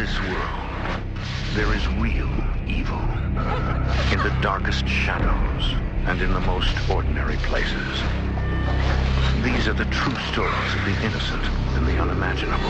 this world, there is real evil. In the darkest shadows and in the most ordinary places. These are the true stories of the innocent and the unimaginable.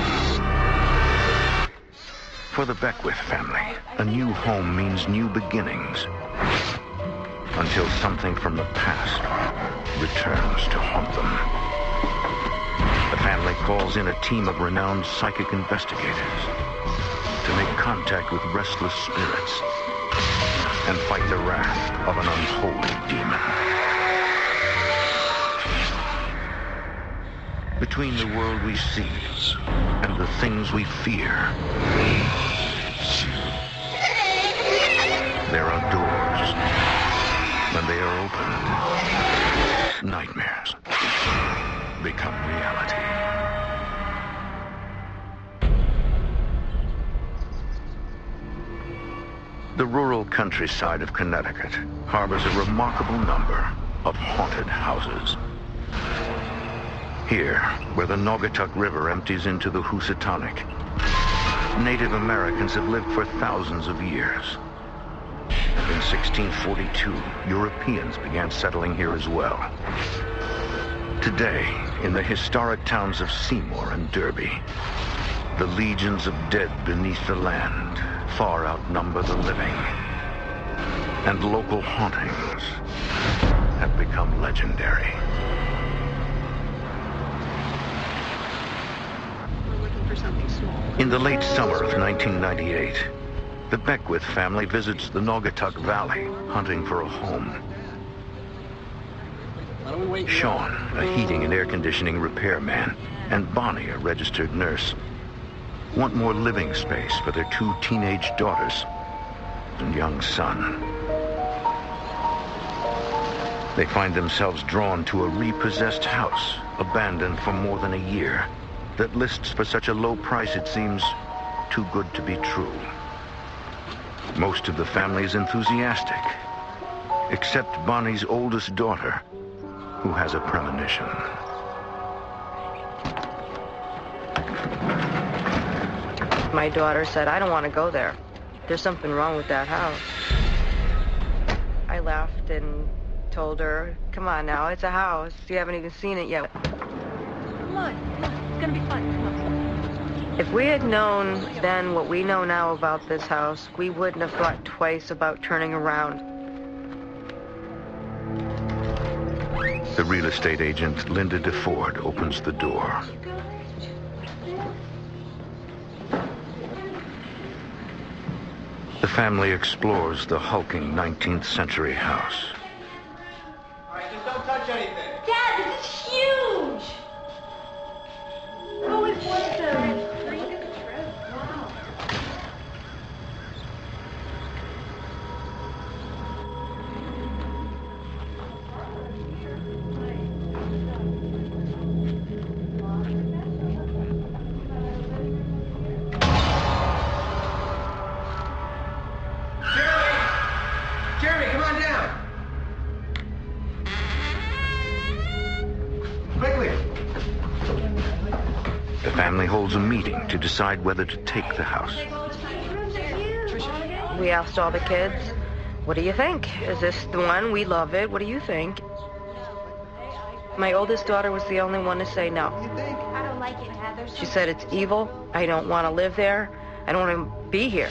For the Beckwith family, a new home means new beginnings. Until something from the past returns to haunt them. The family calls in a team of renowned psychic investigators to make contact with restless spirits and fight the wrath of an unholy demon. Between the world we see and the things we fear, there are doors. When they are opened, nightmares become reality. The rural countryside of Connecticut harbors a remarkable number of haunted houses. Here, where the Naugatuck River empties into the Housatonic, Native Americans have lived for thousands of years. And in 1642, Europeans began settling here as well. Today, in the historic towns of Seymour and Derby, the legions of dead beneath the land far outnumber the living. And local hauntings have become legendary. We're looking for something small. In the late summer of 1998, the Beckwith family visits the Naugatuck Valley, hunting for a home. Sean, a heating and air conditioning repairman, and Bonnie, a registered nurse, want more living space for their two teenage daughters and young son. They find themselves drawn to a repossessed house, abandoned for more than a year, that lists for such a low price it seems too good to be true. Most of the family is enthusiastic, except Bonnie's oldest daughter, who has a premonition. My daughter said, I don't want to go there. There's something wrong with that house. I laughed and told her, come on now, it's a house. You haven't even seen it yet. Come on. It's gonna be fun. Come on. If we had known then what we know now about this house, we wouldn't have thought twice about turning around. The real estate agent, Linda DeFord, opens the door. The family explores the hulking 19th century house. All right, just don't touch anything. Dad, this is huge! Who is Winston? Wow. Jeremy, come on down. Quickly. The family holds a meeting to decide whether to take the house. We asked all the kids, what do you think? Is this the one? We love it. What do you think? My oldest daughter was the only one to say no. I don't like it, Heather. She said it's evil. I don't want to live there. I don't want to be here.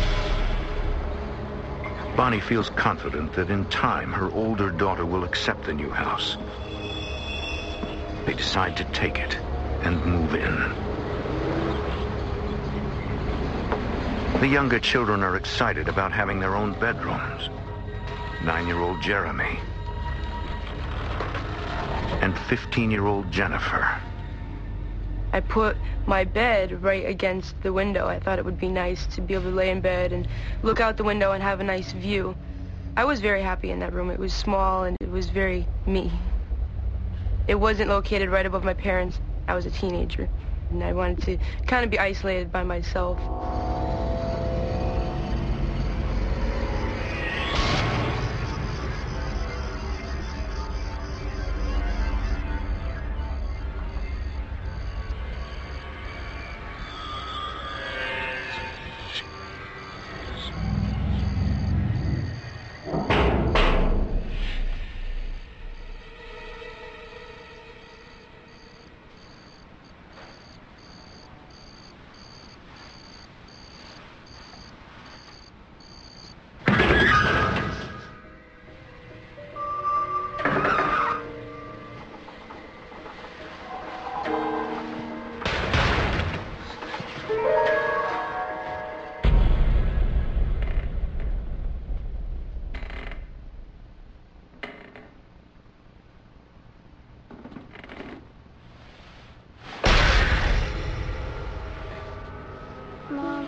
Bonnie feels confident that in time her older daughter will accept the new house. They decide to take it and move in. The younger children are excited about having their own bedrooms. 9-year-old Jeremy and 15-year-old Jennifer. I put my bed right against the window. I thought it would be nice to be able to lay in bed and look out the window and have a nice view. I was very happy in that room. It was small and it was very me. It wasn't located right above my parents. I was a teenager and I wanted to kind of be isolated by myself.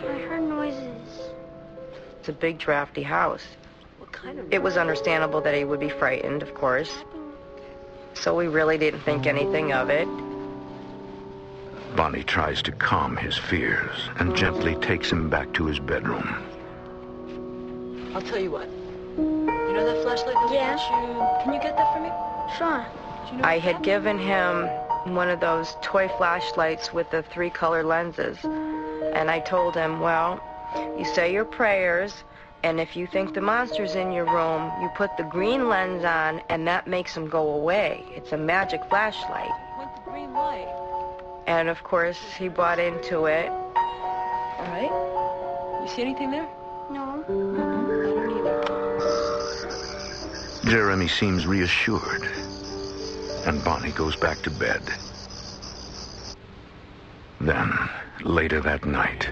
I heard noises. It's a big, drafty house. What kind of... It was understandable that he would be frightened, of course. So we really didn't think anything of it. Bonnie tries to calm his fears and gently takes him back to his bedroom. I'll tell you what. You know that flashlight that Yeah. flash you? Can you get that for me? Sure. Do you know I had given him one of those toy flashlights with the 3-color lenses. And I told him, well, you say your prayers, and if you think the monster's in your room, you put the green lens on, and that makes him go away. It's a magic flashlight. What's the green light? And, of course, he bought into it. All right. You see anything there? No. I don't either. Jeremy seems reassured, and Bonnie goes back to bed. Then, later that night,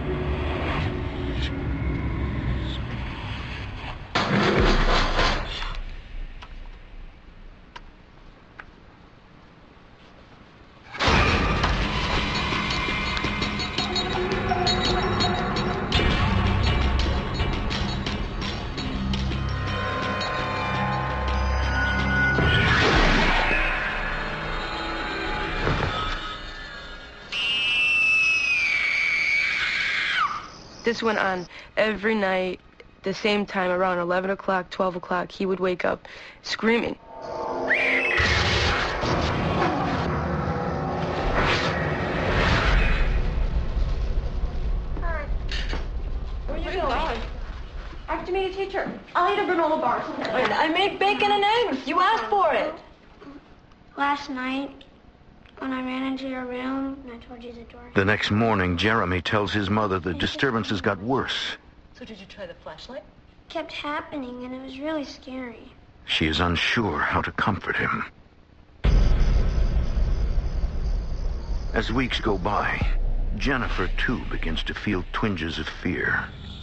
This went on every night, the same time, around 11 o'clock, 12 o'clock, he would wake up screaming. Where are you going? I have to meet a teacher. I'll eat a granola bar. I made bacon and eggs. You asked for it. Last night, when I ran into your room, and I told you the door. the next morning, Jeremy tells his mother the disturbances got worse. So did you try the flashlight? Kept happening, and it was really scary. She is unsure how to comfort him. As weeks go by, Jennifer, too, begins to feel twinges of fear.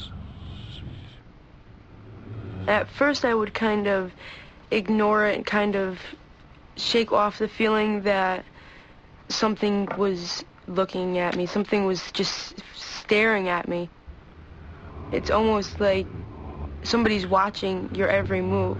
At first, I would kind of ignore it and kind of shake off the feeling that something was looking at me. Something was just staring at me. It's almost like somebody's watching your every move.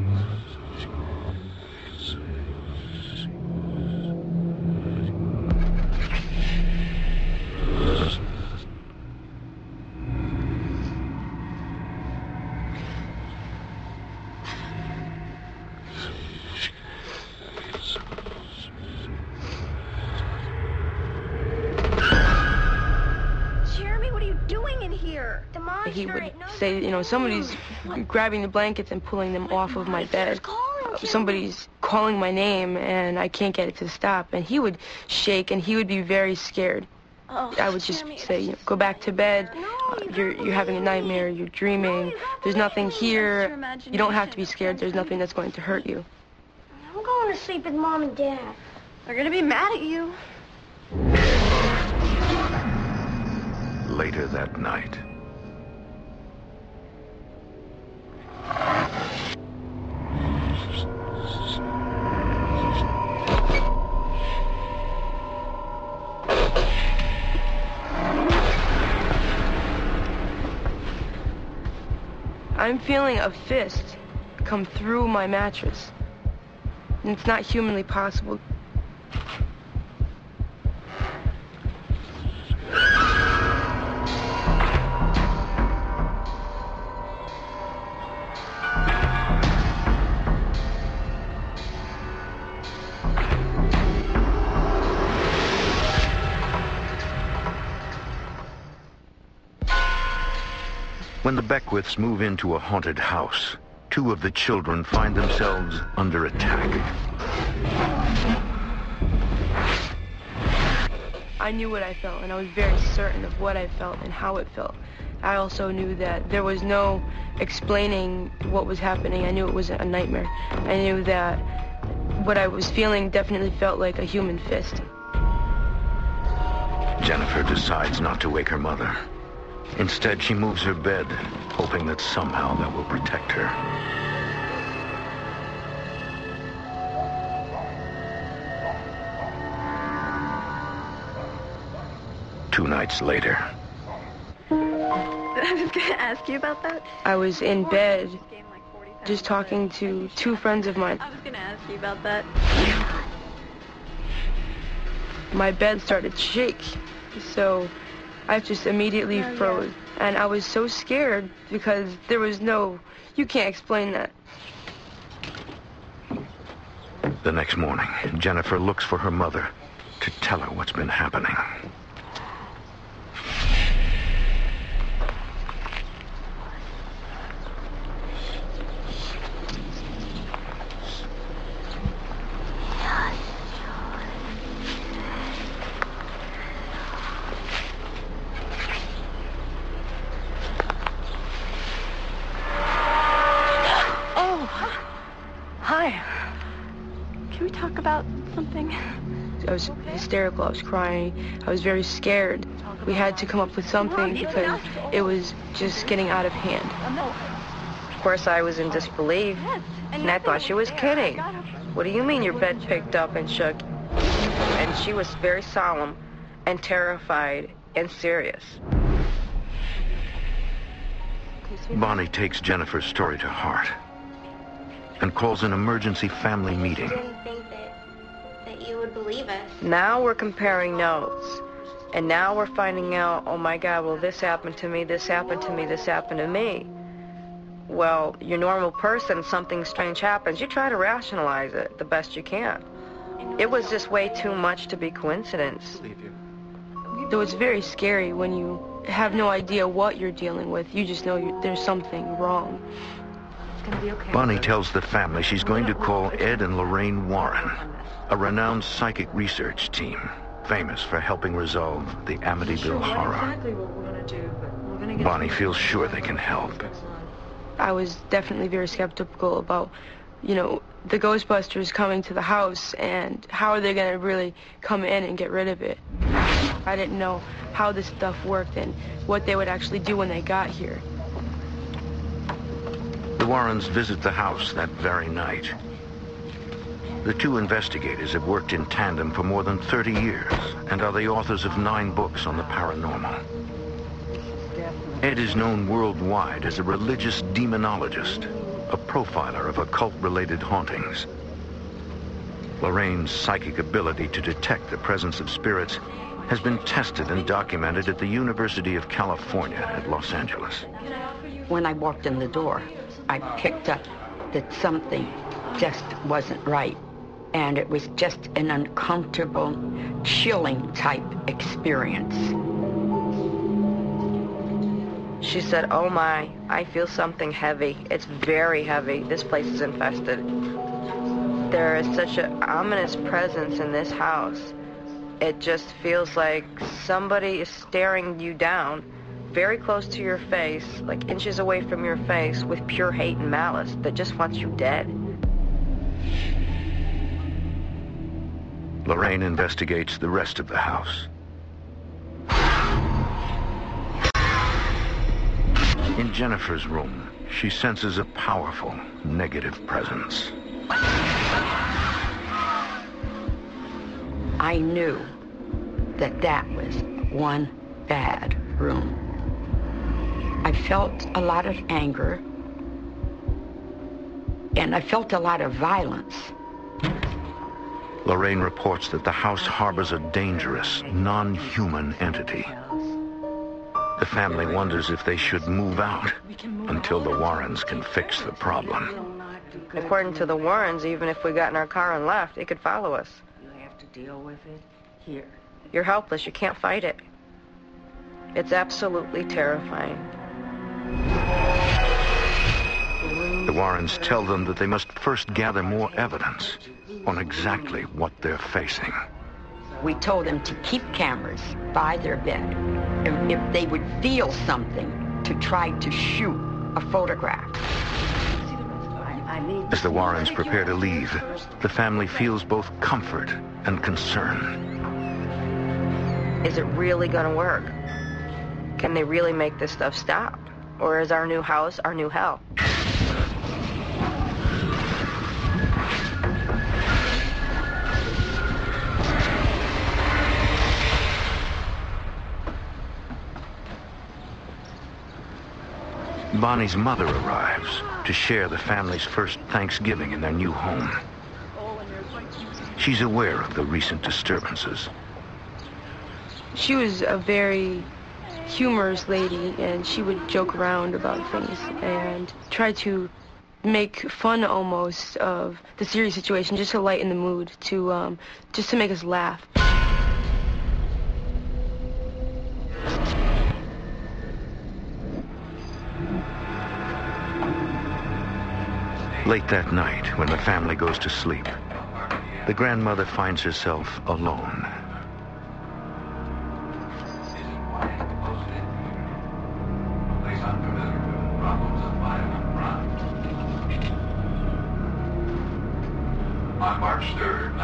Jeremy, what are you doing in here? The monster. He would say, you know, somebody's grabbing the blankets and pulling them off of my bed. Somebody's calling my name, and I can't get it to stop. And he would shake, and he would be very scared. I would just say, you know, go back to bed. You're having a nightmare. You're dreaming. There's nothing here. You don't have to be scared. There's nothing that's going to hurt you. I'm going to sleep with Mom and Dad. They're going to be mad at you. Later that night, I'm feeling a fist come through my mattress. And it's not humanly possible. when the Beckwiths move into a haunted house, 2 of the children find themselves under attack. I knew what I felt, and I was very certain of what I felt and how it felt. I also knew that there was no explaining what was happening. I knew it was a nightmare. I knew that what I was feeling definitely felt like a human fist. Jennifer decides not to wake her mother. Instead, she moves her bed, hoping that somehow that will protect her. Two nights later, I was going to ask you about that. I was in bed just talking to two friends of mine. I was going to ask you about that. My bed started to shake, so I just immediately froze. And I was so scared because there was you can't explain that. The next morning, Jennifer looks for her mother to tell her what's been happening. Can we talk about something? I was hysterical. I was crying. I was very scared. We had to come up with something because it was just getting out of hand. Of course, I was in disbelief, and I thought she was kidding. What do you mean your bed picked up and shook? And she was very solemn and terrified and serious. Bonnie takes Jennifer's story to heart and calls an emergency family meeting. I didn't think that you would believe us. Now we're comparing notes. And now we're finding out, oh my God, well, this happened to me, this happened to me, this happened to me. Well, you're a normal person, something strange happens. You try to rationalize it the best you can. It was just way too much to be coincidence. Though it's very scary when you have no idea what you're dealing with. You just know there's something wrong. Bonnie tells the family she's going to call Ed and Lorraine Warren, a renowned psychic research team, famous for helping resolve the Amityville horror. Bonnie feels sure they can help. I was definitely very skeptical about, the Ghostbusters coming to the house and how are they going to really come in and get rid of it. I didn't know how this stuff worked and what they would actually do when they got here. The Warrens visit the house that very night. The two investigators have worked in tandem for more than 30 years and are the authors of 9 books on the paranormal. Ed is known worldwide as a religious demonologist, a profiler of occult-related hauntings. Lorraine's psychic ability to detect the presence of spirits has been tested and documented at the University of California at Los Angeles. When I walked in the door, I picked up that something just wasn't right. And it was just an uncomfortable, chilling type experience. She said, oh my, I feel something heavy. It's very heavy. This place is infested. There is such an ominous presence in this house. It just feels like somebody is staring you down very close to your face, like inches away from your face, with pure hate and malice that just wants you dead. Lorraine investigates the rest of the house. In Jennifer's room, she senses a powerful, negative presence. I knew that was one bad room. I felt a lot of anger, and I felt a lot of violence. Lorraine reports that the house harbors a dangerous, non-human entity. The family wonders if they should move out until the Warrens can fix the problem. According to the Warrens, even if we got in our car and left, it could follow us. You have to deal with it here. You're helpless. You can't fight it. It's absolutely terrifying. The Warrens tell them that they must first gather more evidence on exactly what they're facing. We told them to keep cameras by their bed. And if they would feel something, to try to shoot a photograph. As the Warrens prepare to leave, the family feels both comfort and concern. Is it really going to work? Can they really make this stuff stop? Or is our new house our new hell? Bonnie's mother arrives to share the family's first Thanksgiving in their new home. She's aware of the recent disturbances. She was a very humorous lady, and she would joke around about things and try to make fun almost of the serious situation, just to lighten the mood, just to make us laugh. Late that night, when the family goes to sleep, the grandmother finds herself alone. On March 3rd,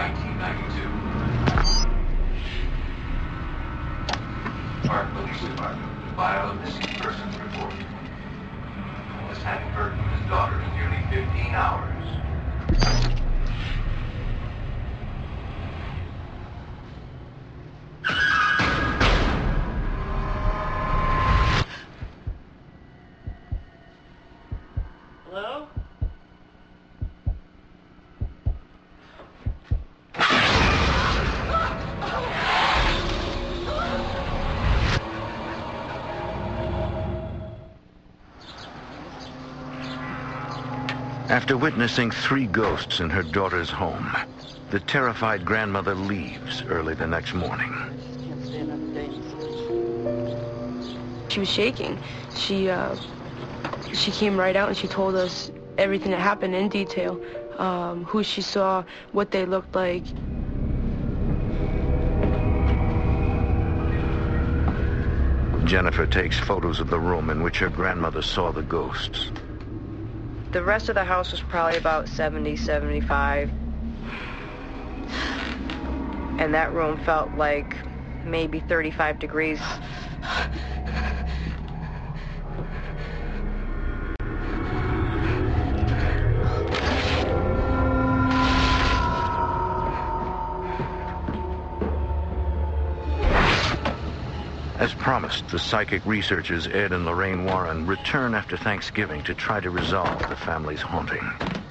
1992, Park Police Department filed a missing persons report. This hadn't heard from his daughter in nearly 15 hours. Hello? After witnessing 3 ghosts in her daughter's home, the terrified grandmother leaves early the next morning. She was shaking. She came right out and she told us everything that happened in detail, who she saw, what they looked like. Jennifer takes photos of the room in which her grandmother saw the ghosts. The rest of the house was probably about 70, 75. And that room felt like maybe 35 degrees. As promised, the psychic researchers Ed and Lorraine Warren return after Thanksgiving to try to resolve the family's haunting.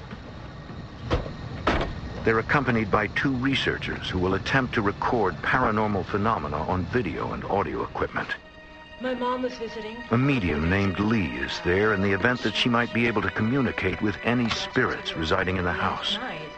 They're accompanied by 2 researchers who will attempt to record paranormal phenomena on video and audio equipment. My mom was visiting. A medium named Lee is there in the event that she might be able to communicate with any spirits residing in the house.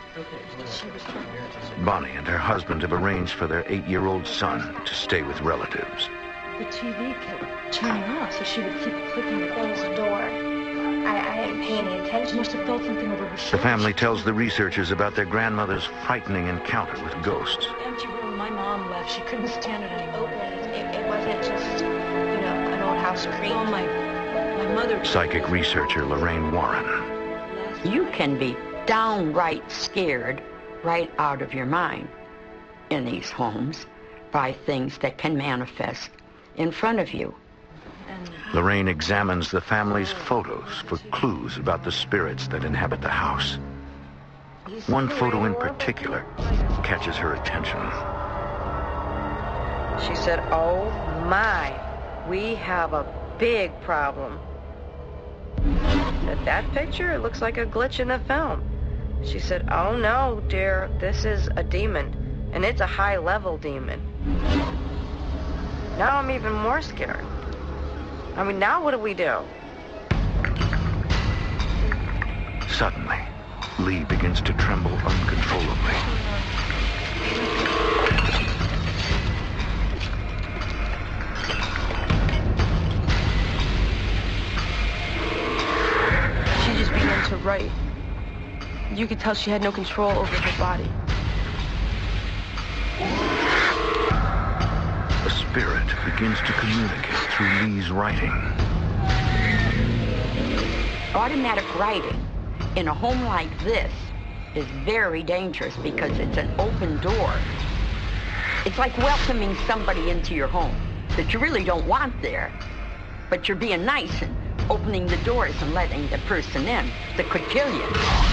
Bonnie and her husband have arranged for their 8-year-old son to stay with relatives. The TV kept turning off, so she would keep clicking the Closed the door. I didn't pay any attention. She must have felt something over her shoulder. The family tells the researchers about their grandmother's frightening encounter with ghosts. Empty room. My mom left. She couldn't stand it anymore. It wasn't just, an old house creep. Oh, my mother. Psychic researcher Lorraine Warren. You can be downright scared right out of your mind in these homes by things that can manifest in front of you. Lorraine examines the family's photos for clues about the spirits that inhabit the house. One photo in particular catches her attention. She said, "Oh my, we have a big problem." That picture, it looks like a glitch in the film. She said, "Oh no, dear, this is a demon, and it's a high-level demon." Now I'm even more scared. I mean, now what do we do? Suddenly, Lee begins to tremble uncontrollably. She just began to write. You could tell she had no control over her body. A spirit begins to communicate through Lee's writing. Automatic writing in a home like this is very dangerous because it's an open door. It's like welcoming somebody into your home that you really don't want there, but you're being nice and opening the doors and letting the person in that could kill you.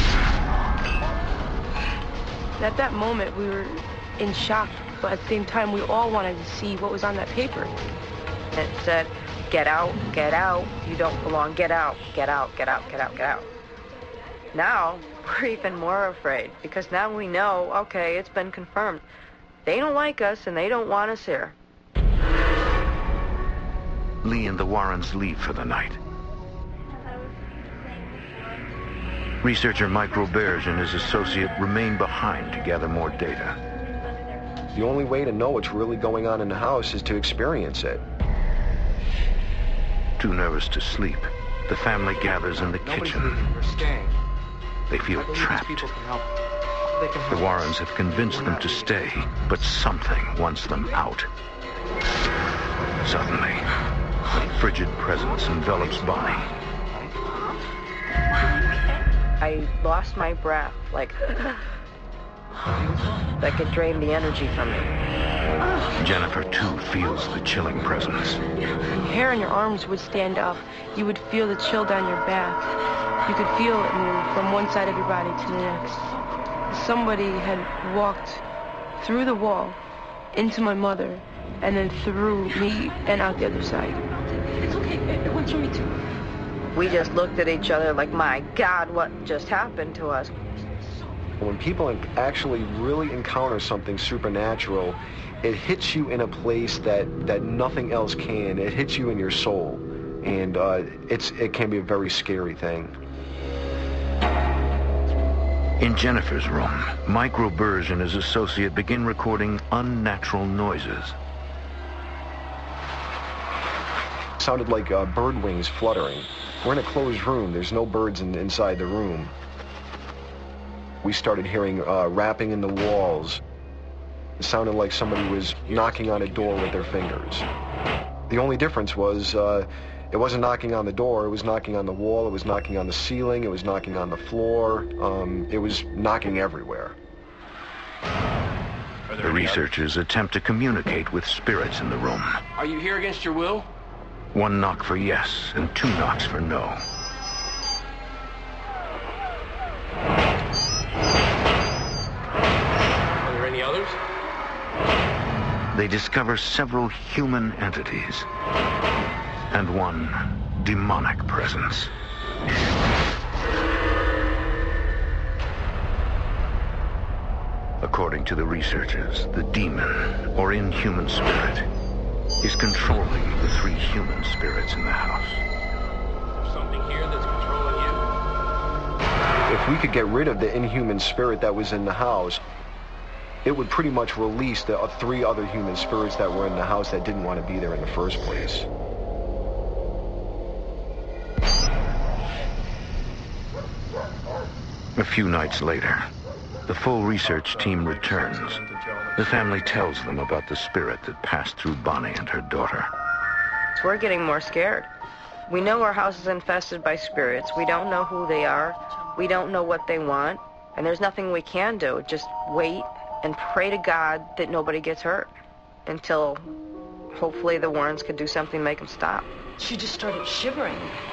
At that moment, we were in shock, but at the same time, we all wanted to see what was on that paper. It said, get out, you don't belong, get out, get out, get out, get out, get out. Now, we're even more afraid because now we know, okay, it's been confirmed. They don't like us and they don't want us here. Lee and the Warrens leave for the night. Researcher Mike Roberge and his associate remain behind to gather more data. The only way to know what's really going on in the house is to experience it. Too nervous to sleep, the family gathers in the kitchen. We're staying. They feel trapped. People can help. The Warrens have convinced them to stay, but something wants them out. Suddenly, a frigid presence envelops Bonnie. I lost my breath, like it drained the energy from me. Jennifer, too, feels the chilling presence. Your hair on your arms would stand up. You would feel the chill down your back. You could feel it move from one side of your body to the next. Somebody had walked through the wall into my mother and then through me and out the other side. It's okay. It went through me too. We just looked at each other like, my God, what just happened to us? When people actually really encounter something supernatural, it hits you in a place that nothing else can. It hits you in your soul, and it can be a very scary thing. In Jennifer's room, Mike Roberge and his associate begin recording unnatural noises. It sounded like bird wings fluttering. We're in a closed room. There's no birds inside the room. We started hearing rapping in the walls. It sounded like somebody was knocking on a door with their fingers. The only difference was it wasn't knocking on the door, it was knocking on the wall, it was knocking on the ceiling, it was knocking on the floor, it was knocking everywhere. The researchers attempt to communicate with spirits in the room. Are you here against your will? One knock for yes and two knocks for no. Are there any others? They discover several human entities and one demonic presence. According to the researchers, the demon, or inhuman spirit, is controlling the three human spirits in the house. There's something here that's controlling you? If we could get rid of the inhuman spirit that was in the house, it would pretty much release the three other human spirits that were in the house that didn't want to be there in the first place. A few nights later, the full research team returns. The family tells them about the spirit that passed through Bonnie and her daughter. So we're getting more scared. We know our house is infested by spirits. We don't know who they are. We don't know what they want. And there's nothing we can do. Just wait and pray to God that nobody gets hurt until hopefully the Warrens could do something to make them stop. She just started shivering.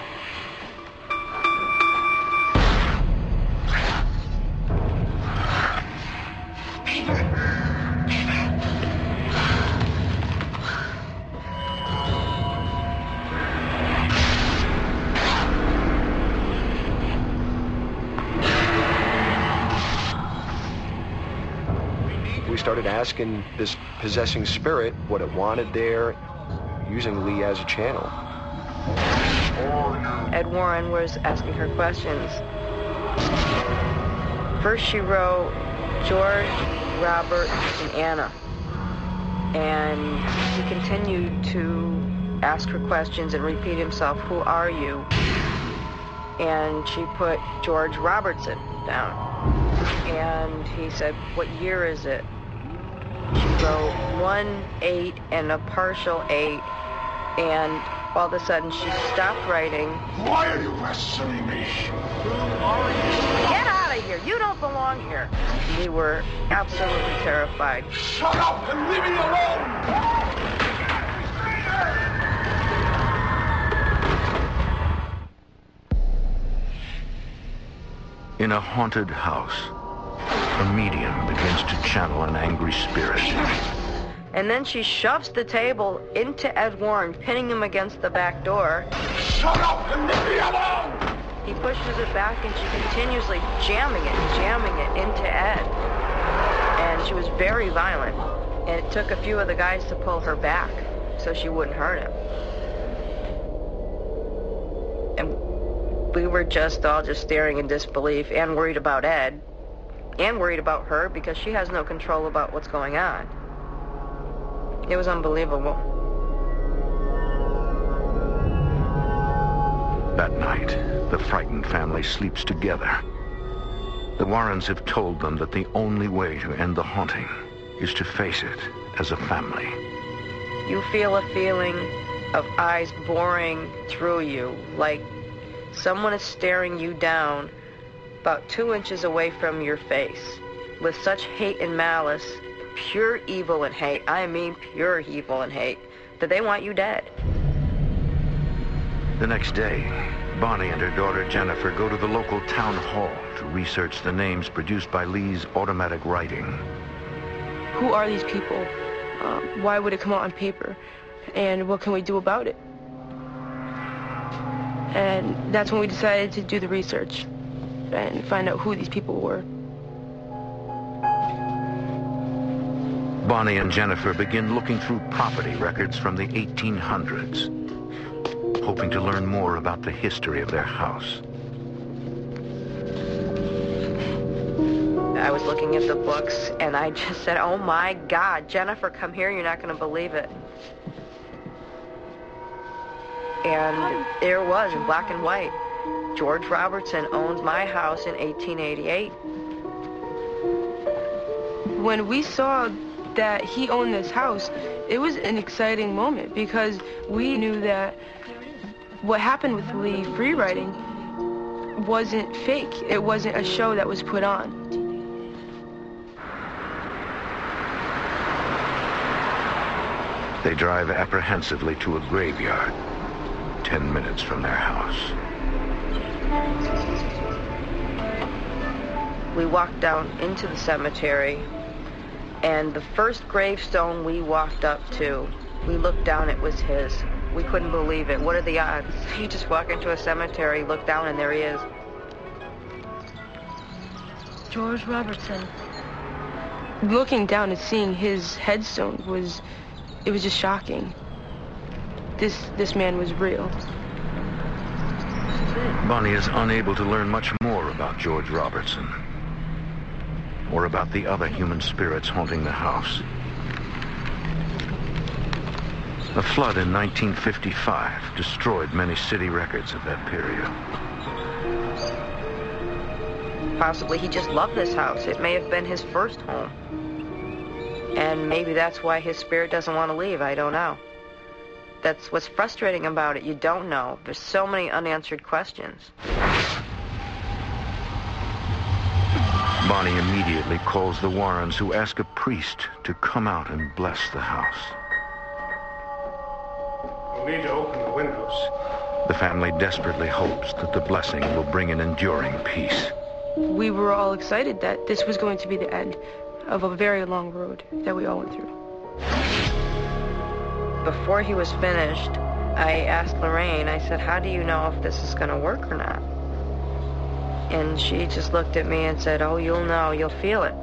We started asking this possessing spirit what it wanted there, using Lee as a channel. Ed Warren was asking her questions. First she wrote George, Robert, and Anna. And he continued to ask her questions and repeat himself, who are you? And she put George Robertson down. And he said, what year is it? She wrote 1-8 and a partial 8. And all of a sudden she stopped writing. Why are you questioning me? Get out of here! You don't belong here! We were absolutely terrified. Shut up and leave me alone! In a haunted house, a medium begins to channel an angry spirit. And then she shoves the table into Ed Warren, pinning him against the back door. Shut up and leave me alone! He pushes it back, and she continuously jamming it into Ed. And she was very violent. And it took a few of the guys to pull her back so she wouldn't hurt him. And we were all just staring in disbelief and worried about Ed and worried about her because she has no control about what's going on. It was unbelievable. That night, the frightened family sleeps together. The Warrens have told them that the only way to end the haunting is to face it as a family. You feel a feeling of eyes boring through you, like someone is staring you down about 2 inches away from your face, with such hate and malice, pure evil and hate, I mean pure evil and hate, that they want you dead. The next day, Bonnie and her daughter Jennifer go to the local town hall to research the names produced by Lee's automatic writing. Who are these people? Why would it come out on paper? And what can we do about it? And that's when we decided to do the research and find out who these people were. Bonnie and Jennifer begin looking through property records from the 1800s, hoping to learn more about the history of their house. I was looking at the books, and I just said, oh my God, Jennifer, come here, you're not going to believe it. And there it was, in black and white. George Robertson owns my house in 1888. When we saw that he owned this house, it was an exciting moment because we knew that what happened with Lee free writing wasn't fake. It wasn't a show that was put on. They drive apprehensively to a graveyard, 10 minutes from their house. We walked down into the cemetery, and the first gravestone we walked up to, we looked down, it was his. We couldn't believe it. What are the odds? You just walk into a cemetery, look down, and there he is. George Robertson. Looking down and seeing his headstone was just shocking. This man was real. Bonnie is unable to learn much more about George Robertson or about the other human spirits haunting the house. A flood in 1955 destroyed many city records of that period. Possibly he just loved this house. It may have been his first home. And maybe that's why his spirit doesn't want to leave. I don't know. That's what's frustrating about it. You don't know. There's so many unanswered questions. Bonnie immediately calls the Warrens, who ask a priest to come out and bless the house. We'll need to open the windows. The family desperately hopes that the blessing will bring an enduring peace. We were all excited that this was going to be the end of a very long road that we all went through. Before he was finished, I asked Lorraine, I said, how do you know if this is going to work or not? And she just looked at me and said, oh, you'll know, you'll feel it.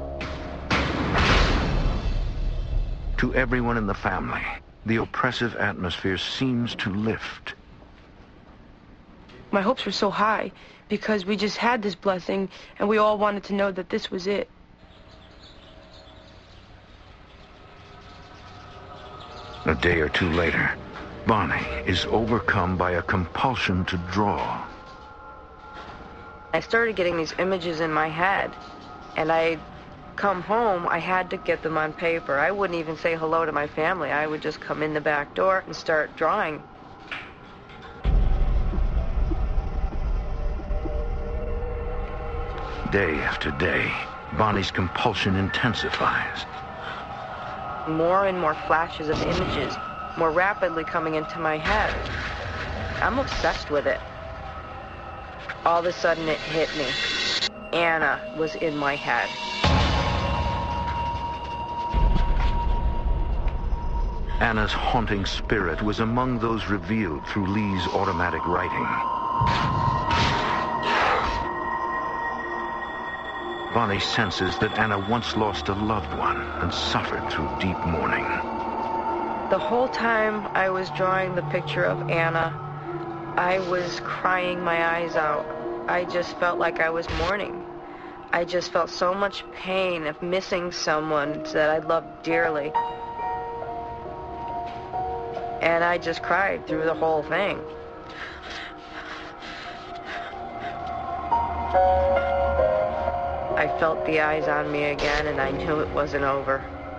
To everyone in the family, the oppressive atmosphere seems to lift. My hopes were so high because we just had this blessing and we all wanted to know that this was it. A day or two later, Bonnie is overcome by a compulsion to draw. I started getting these images in my head, and I'd come home, I had to get them on paper. I wouldn't even say hello to my family. I would just come in the back door and start drawing. Day after day, Bonnie's compulsion intensifies. More and more flashes of images, more rapidly coming into my head. I'm obsessed with it. All of a sudden it hit me. Anna was in my head. Anna's haunting spirit was among those revealed through Lee's automatic writing. Bonnie senses that Anna once lost a loved one and suffered through deep mourning. The whole time I was drawing the picture of Anna, I was crying my eyes out. I just felt like I was mourning. I just felt so much pain of missing someone that I loved dearly. And I just cried through the whole thing. I felt the eyes on me again, and I knew it wasn't over.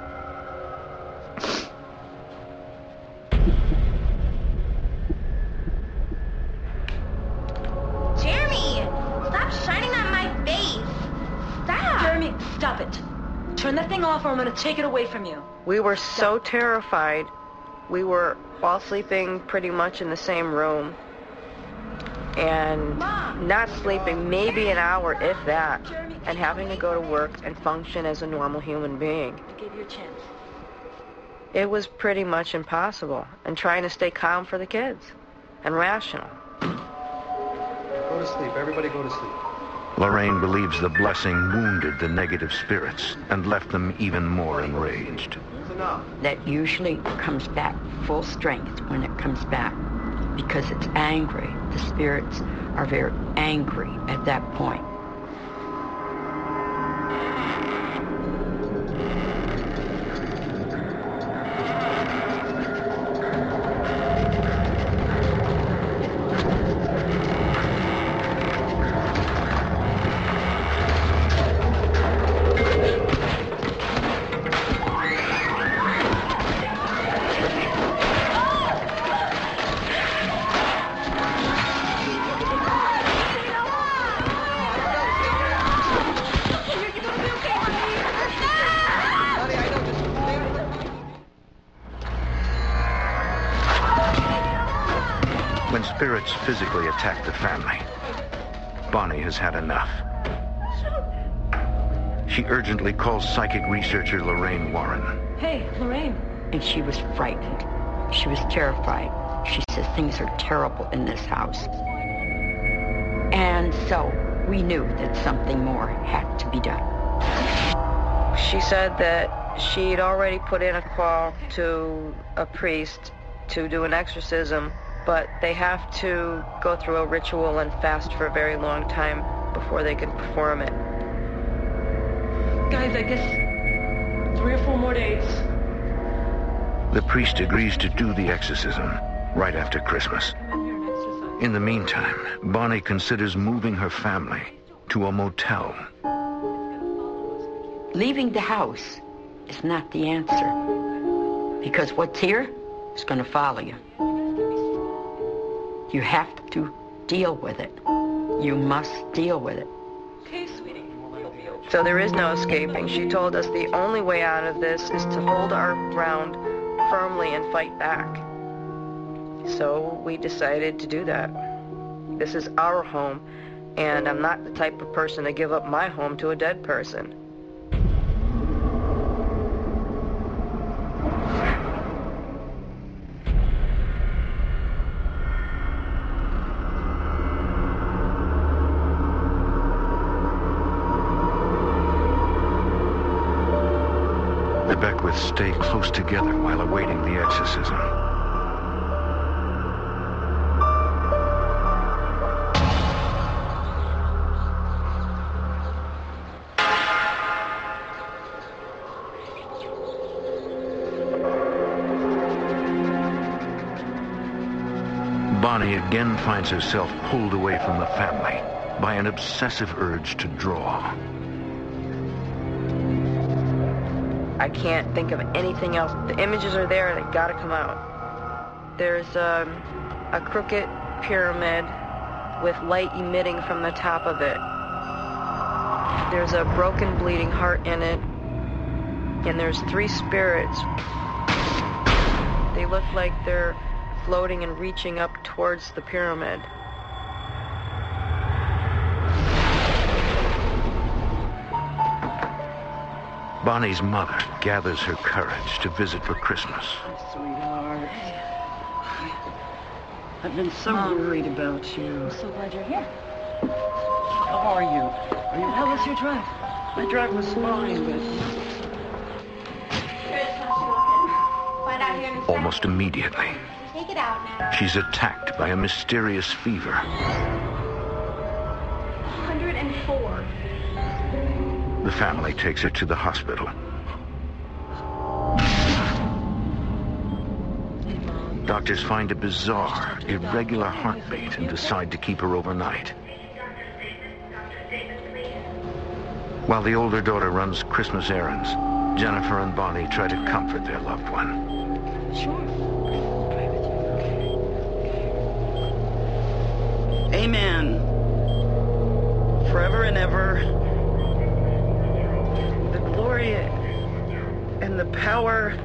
Jeremy, stop shining on my face. Stop. Jeremy, stop it. Turn that thing off or I'm going to take it away from you. We were so terrified. We were all sleeping pretty much in the same room. And not sleeping maybe an hour, if that, and having to go to work and function as a normal human being. I gave you a chance. It was pretty much impossible, and trying to stay calm for the kids and rational. Go to sleep. Everybody go to sleep. Lorraine believes the blessing wounded the negative spirits and left them even more enraged. That usually comes back full strength when it comes back, because it's angry. The spirits are very angry at that point. When spirits physically attack the family, Bonnie has had enough. She urgently calls psychic researcher Lorraine Warren. Hey, Lorraine. And she was frightened. She was terrified. She said things are terrible in this house. And so we knew that something more had to be done. She said that she'd already put in a call to a priest to do an exorcism, but they have to go through a ritual and fast for a very long time before they can perform it. Guys, I guess 3 or 4 more days. The priest agrees to do the exorcism right after Christmas. In the meantime, Bonnie considers moving her family to a motel. Leaving the house is not the answer, because what's here is going to follow you. You have to deal with it. You must deal with it. Okay, sweetie. You'll be okay. So there is no escaping. She told us the only way out of this is to hold our ground firmly and fight back. So we decided to do that. This is our home, and I'm not the type of person to give up my home to a dead person. The Beckwiths stay close together while awaiting the exorcism. Bonnie again finds herself pulled away from the family by an obsessive urge to draw. I can't think of anything else. The images are there, they gotta come out. There's a crooked pyramid with light emitting from the top of it. There's a broken bleeding heart in it. And there's 3 spirits. They look like they're floating and reaching up towards the pyramid. Bonnie's mother gathers her courage to visit for Christmas. Sweetheart. I've been so worried about you. I'm so glad you're here. How are you? How was your drive? My drive was fine, but... Almost immediately, Take it out now. she's attacked by a mysterious fever. 104. The family takes her to the hospital. Doctors find a bizarre, irregular heartbeat and decide to keep her overnight. While the older daughter runs Christmas errands, Jennifer and Bonnie try to comfort their loved one. Sure. Amen. Forever and ever. The glory and the power.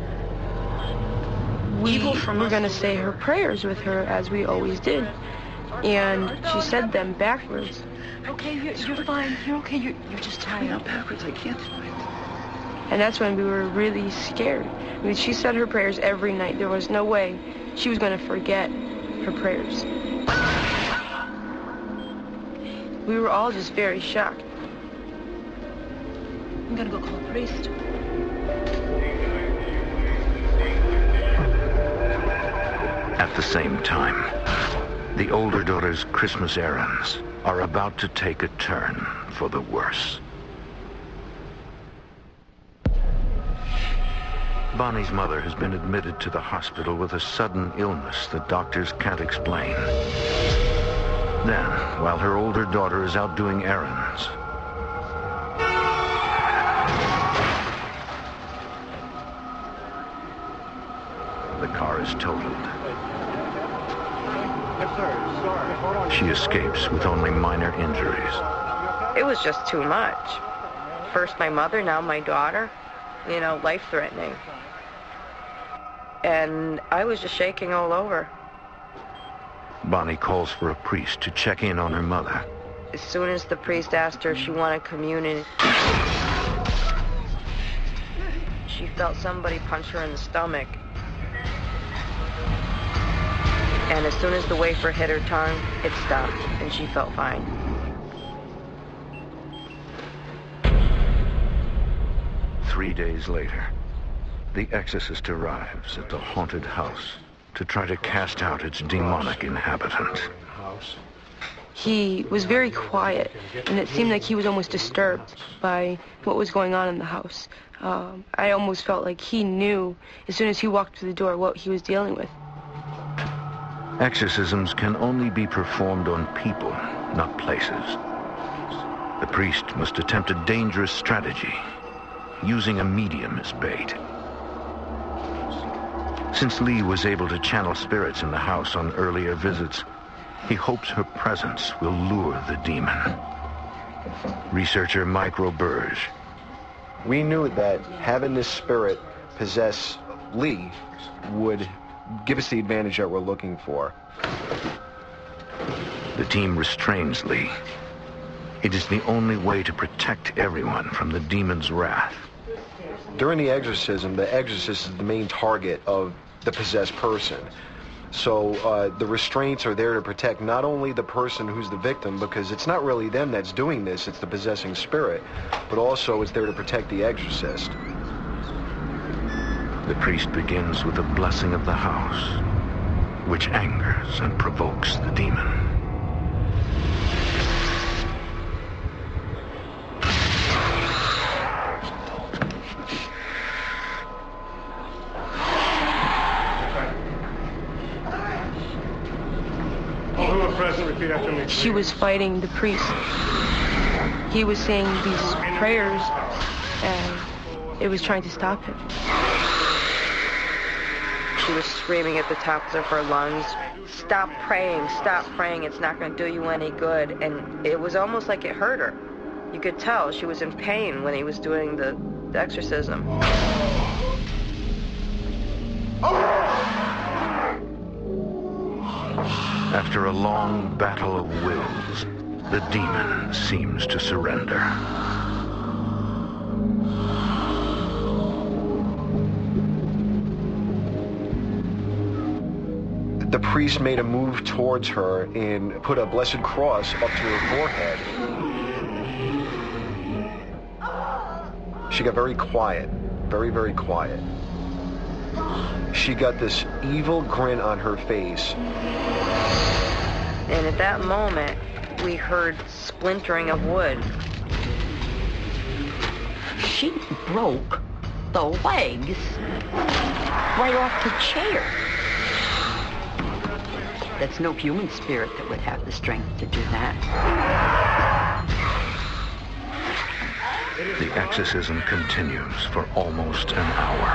We were going to say her prayers with her, as we always did. And she said them backwards. Okay, you're fine. You're okay. You're just tired. Not backwards. I can't. And that's when we were really scared. I mean, she said her prayers every night. There was no way she was going to forget her prayers. We were all just very shocked. I'm gonna go call a priest. At the same time, the older daughter's Christmas errands are about to take a turn for the worse. Bonnie's mother has been admitted to the hospital with a sudden illness that doctors can't explain. Then, while her older daughter is out doing errands, the car is totaled. She escapes with only minor injuries. It was just too much. First my mother, now my daughter. You know, life-threatening. And I was just shaking all over. Bonnie calls for a priest to check in on her mother. As soon as the priest asked her if she wanted communion, she felt somebody punch her in the stomach. And as soon as the wafer hit her tongue, it stopped, and she felt fine. Three days later, the exorcist arrives at the haunted house to try to cast out its demonic inhabitant. He was very quiet, and it seemed like he was almost disturbed by what was going on in the house. I almost felt like he knew, as soon as he walked through the door, what he was dealing with. Exorcisms can only be performed on people, not places. The priest must attempt a dangerous strategy, using a medium as bait. Since Lee was able to channel spirits in the house on earlier visits, he hopes her presence will lure the demon. Researcher Mike Roberge. We knew that having this spirit possess Lee would give us the advantage that we're looking for. The team restrains Lee. It is the only way to protect everyone from the demon's wrath. During the exorcism, the exorcist is the main target of the possessed person. So the restraints are there to protect not only the person who's the victim, because it's not really them that's doing this, it's the possessing spirit, but also it's there to protect the exorcist. The priest begins with a blessing of the house, which angers and provokes the demon. She was fighting the priest. He was saying these prayers, and it was trying to stop him. She was screaming at the tops of her lungs, stop praying, it's not going to do you any good. And it was almost like it hurt her. You could tell she was in pain when he was doing the exorcism. After a long battle of wills, the demon seems to surrender. The priest made a move towards her and put a blessed cross up to her forehead. She got very quiet, very, very quiet. She got this evil grin on her face. And at that moment, we heard splintering of wood. She broke the legs right off the chair. That's no human spirit that would have the strength to do that. The exorcism continues for almost an hour.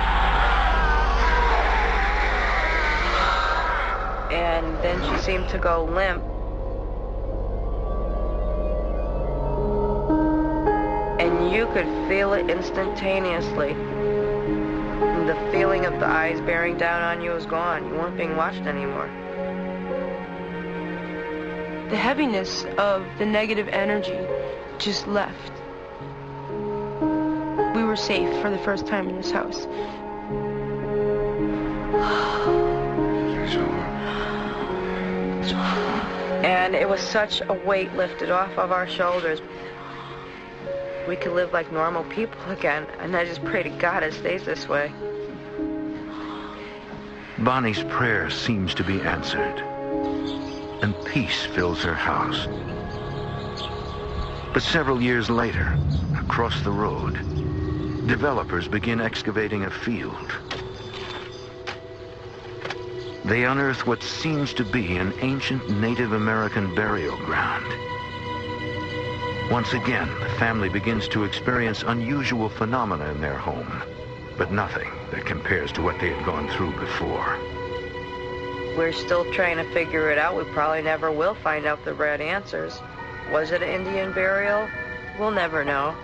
And then she seemed to go limp. And you could feel it instantaneously. And the feeling of the eyes bearing down on you was gone. You weren't being watched anymore. The heaviness of the negative energy just left. We were safe for the first time in this house. And it was such a weight lifted off of our shoulders. We could live like normal people again, and I just pray to God it stays this way. Bonnie's prayer seems to be answered, and peace fills her house. But several years later, across the road, developers begin excavating a field. They unearth what seems to be an ancient Native American burial ground. Once again, the family begins to experience unusual phenomena in their home, but nothing that compares to what they had gone through before. We're still trying to figure it out. We probably never will find out the right answers. Was it an Indian burial? We'll never know.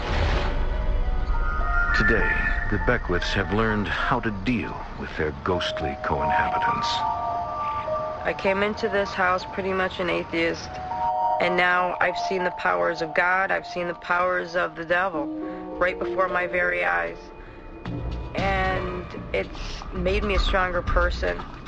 Today, the Beckwiths have learned how to deal with their ghostly co-inhabitants. I came into this house pretty much an atheist, and now I've seen the powers of God, I've seen the powers of the devil right before my very eyes. And it's made me a stronger person.